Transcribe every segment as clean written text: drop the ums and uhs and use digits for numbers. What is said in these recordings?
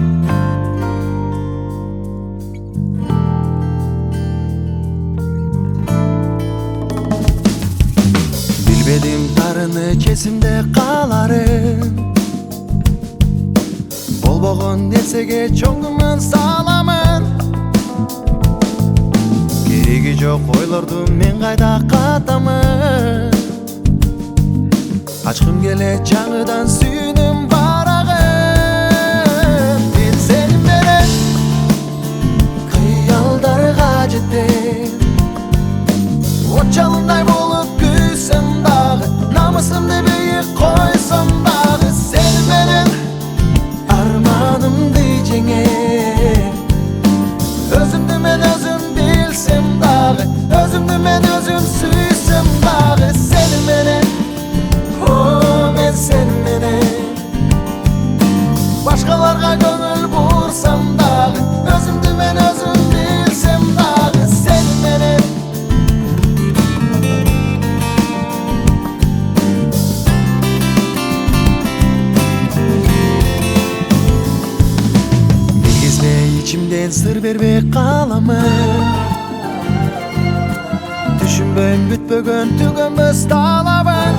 Bilbedim tarını kesimde kalarım. Bolboğun nersege çoğunman salamın. Keregi жоқ ойлордун мен кайда катамын. Ачкым келе жаңыдан сүйүнүм барагын. Мен сени менен кыялдарга жетем. От жалындай болуп күйсөм дагы, намысымды бийик койсом дагы, сени менен арманымды жеңем. Өзүмдү мен өзүм билсем дагы, өзүмдү мен өзүм сүйсөм дагы, сени менен, о мен сени менен. Башкаларга көңүл бурсам дагы, өзүмдү мен өзүм билсем дагы, сени менен. İçimden sır berbe kalamın. Düşünbön bütbөгөн tügönbös talabın.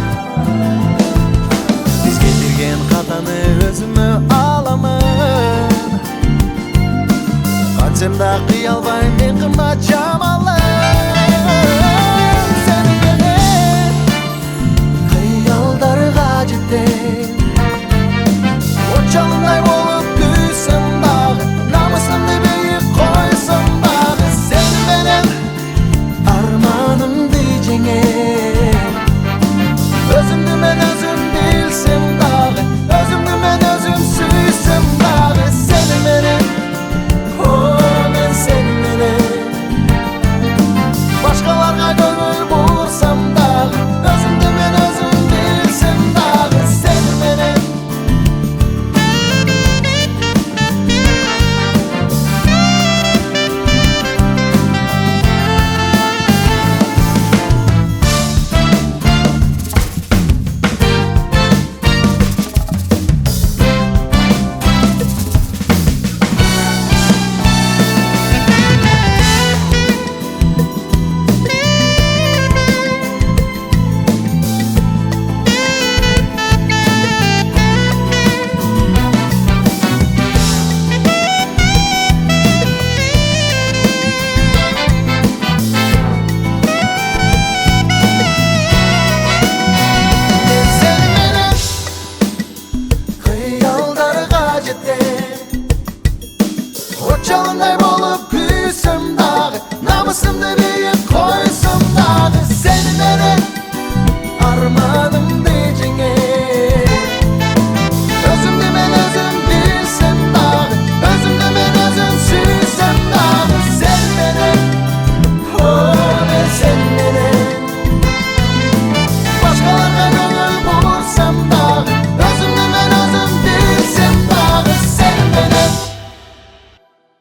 Biz getirgen katаны özümü alamın. Kaçımda kıyalbay men kımbat jamal.